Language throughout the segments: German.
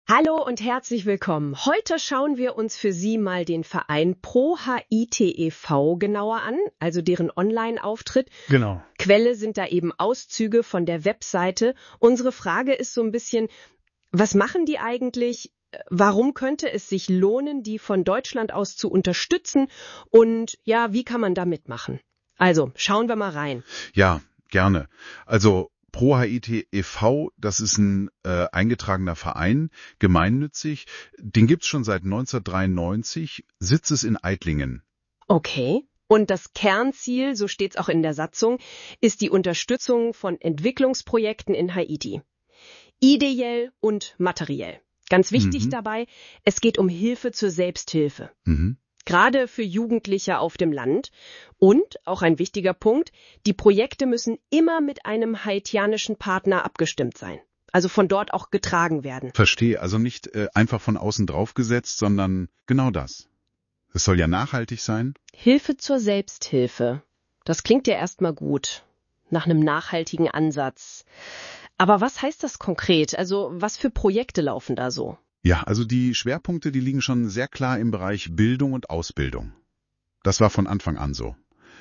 Hallo und herzlich willkommen. Heute schauen wir uns für Sie mal den Verein Pro Haiti e.V. genauer an, also deren Online-Auftritt. Genau. Quelle sind da eben Auszüge von der Webseite. Unsere Frage ist so ein bisschen, was machen die eigentlich? Warum könnte es sich lohnen, die von Deutschland aus zu unterstützen? Und ja, wie kann man da mitmachen? Also, schauen wir mal rein. Ja, gerne. Also Pro Haiti e.V., das ist ein eingetragener Verein, gemeinnützig. Den gibt's schon seit 1993. Sitz ist in Eitlingen. Okay. Und das Kernziel, so steht's auch in der Satzung, ist die Unterstützung von Entwicklungsprojekten in Haiti. Ideell und materiell. Ganz wichtig dabei, es geht um Hilfe zur Selbsthilfe. Gerade für Jugendliche auf dem Land. Und, auch ein wichtiger Punkt, die Projekte müssen immer mit einem haitianischen Partner abgestimmt sein. Also von dort auch getragen werden. Verstehe, also nicht einfach von außen drauf gesetzt, sondern genau das. Es soll ja nachhaltig sein. Hilfe zur Selbsthilfe. Das klingt ja erstmal gut. Nach einem nachhaltigen Ansatz. Aber was heißt das konkret? Also was für Projekte laufen da so? Ja, also die Schwerpunkte, die liegen schon sehr klar im Bereich Bildung und Ausbildung. Das war von Anfang an so.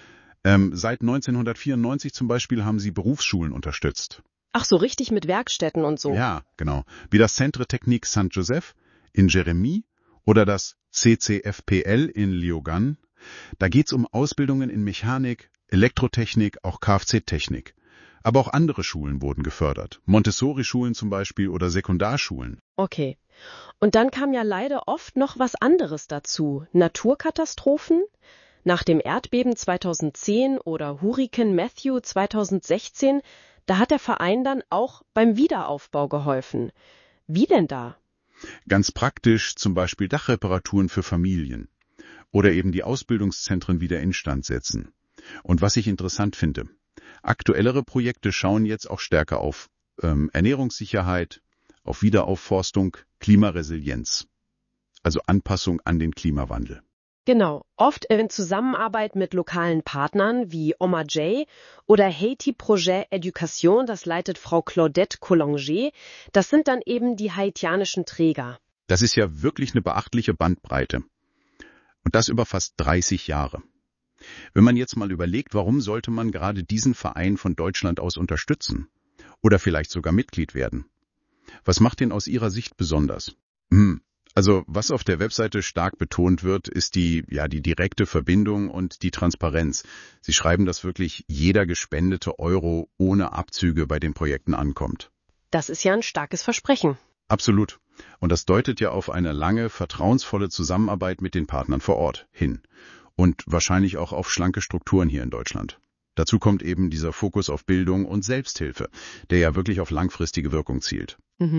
Seit 1994 zum Beispiel haben sie Berufsschulen unterstützt. Ach so, richtig mit Werkstätten und so. Ja, genau. Wie das Centre Technique Saint-Joseph in Jérémie oder das CCFPL in Léogâne. Da geht's um Ausbildungen in Mechanik, Elektrotechnik, auch Kfz-Technik. Aber auch andere Schulen wurden gefördert. Montessori-Schulen zum Beispiel oder Sekundarschulen. Okay. Und dann kam ja leider oft noch was anderes dazu. Naturkatastrophen? Nach dem Erdbeben 2010 oder Hurrikan Matthew 2016, da hat der Verein dann auch beim Wiederaufbau geholfen. Wie denn da? Ganz praktisch zum Beispiel Dachreparaturen für Familien. Oder eben die Ausbildungszentren wieder instand setzen. Und was ich interessant finde, aktuellere Projekte schauen jetzt auch stärker auf Ernährungssicherheit, auf Wiederaufforstung, Klimaresilienz, also Anpassung an den Klimawandel. Genau, oft in Zusammenarbeit mit lokalen Partnern wie Oma J oder Haiti Projet Education, das leitet Frau Claudette Collanger. Das sind dann eben die haitianischen Träger. Das ist ja wirklich eine beachtliche Bandbreite. Und das über fast 30 Jahre. Wenn man jetzt mal überlegt, warum sollte man gerade diesen Verein von Deutschland aus unterstützen? Oder vielleicht sogar Mitglied werden? Was macht den aus Ihrer Sicht besonders? Also, was auf der Webseite stark betont wird, ist die direkte Verbindung und die Transparenz. Sie schreiben, dass wirklich jeder gespendete Euro ohne Abzüge bei den Projekten ankommt. Das ist ja ein starkes Versprechen. Absolut. Und das deutet ja auf eine lange, vertrauensvolle Zusammenarbeit mit den Partnern vor Ort hin. Und wahrscheinlich auch auf schlanke Strukturen hier in Deutschland. Dazu kommt eben dieser Fokus auf Bildung und Selbsthilfe, der ja wirklich auf langfristige Wirkung zielt.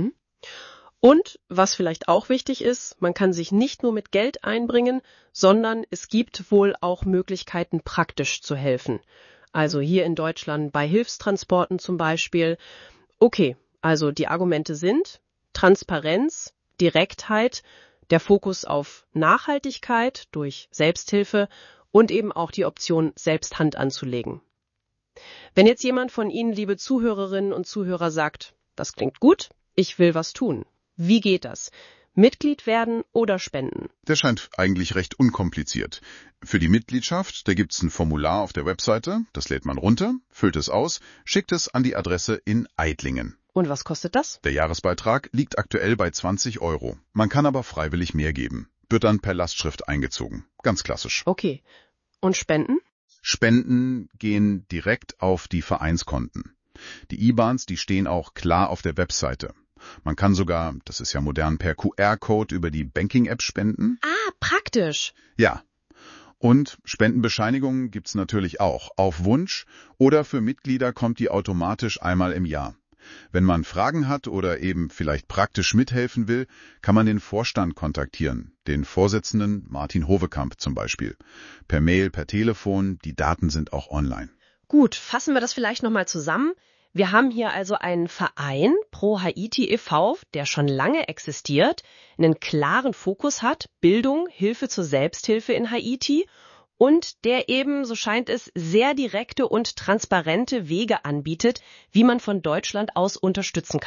Und, was vielleicht auch wichtig ist, man kann sich nicht nur mit Geld einbringen, sondern es gibt wohl auch Möglichkeiten, praktisch zu helfen. Also hier in Deutschland bei Hilfstransporten zum Beispiel. Okay, also die Argumente sind Transparenz, Direktheit, der Fokus auf Nachhaltigkeit durch Selbsthilfe und eben auch die Option, selbst Hand anzulegen. Wenn jetzt jemand von Ihnen, liebe Zuhörerinnen und Zuhörer, sagt, das klingt gut, ich will was tun. Wie geht das? Mitglied werden oder spenden? Der scheint eigentlich recht unkompliziert. Für die Mitgliedschaft, da gibt's ein Formular auf der Webseite, das lädt man runter, füllt es aus, schickt es an die Adresse in Eitlingen. Und was kostet das? Der Jahresbeitrag liegt aktuell bei 20 Euro. Man kann aber freiwillig mehr geben. Wird dann per Lastschrift eingezogen. Ganz klassisch. Okay. Und spenden? Spenden gehen direkt auf die Vereinskonten. Die IBANs, die stehen auch klar auf der Webseite. Man kann sogar, das ist ja modern, per QR-Code über die Banking-App spenden. Ah, praktisch. Ja. Und Spendenbescheinigungen gibt's natürlich auch, auf Wunsch oder für Mitglieder kommt die automatisch einmal im Jahr. Wenn man Fragen hat oder eben vielleicht praktisch mithelfen will, kann man den Vorstand kontaktieren, den Vorsitzenden Martin Hovekamp zum Beispiel. Per Mail, per Telefon, die Daten sind auch online. Gut, fassen wir das vielleicht nochmal zusammen. Wir haben hier also einen Verein, Pro Haiti e.V., der schon lange existiert, einen klaren Fokus hat, Bildung, Hilfe zur Selbsthilfe in Haiti und der eben, so scheint es, sehr direkte und transparente Wege anbietet, wie man von Deutschland aus unterstützen kann.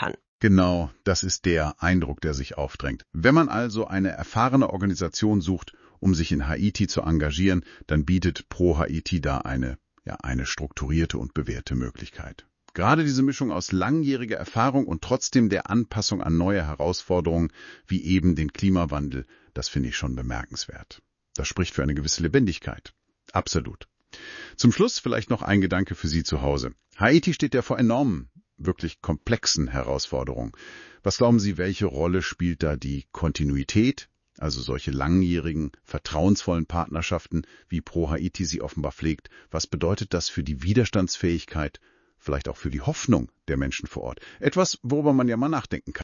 Genau, das ist der Eindruck, der sich aufdrängt. Wenn man also eine erfahrene Organisation sucht, um sich in Haiti zu engagieren, dann bietet Pro Haiti da eine strukturierte und bewährte Möglichkeit. Gerade diese Mischung aus langjähriger Erfahrung und trotzdem der Anpassung an neue Herausforderungen, wie eben den Klimawandel, das finde ich schon bemerkenswert. Das spricht für eine gewisse Lebendigkeit. Absolut. Zum Schluss vielleicht noch ein Gedanke für Sie zu Hause. Haiti steht ja vor enormen, wirklich komplexen Herausforderungen. Was glauben Sie, welche Rolle spielt da die Kontinuität, also solche langjährigen, vertrauensvollen Partnerschaften, wie Pro Haiti sie offenbar pflegt? Was bedeutet das für die Widerstandsfähigkeit, vielleicht auch für die Hoffnung der Menschen vor Ort? Etwas, worüber man ja mal nachdenken kann.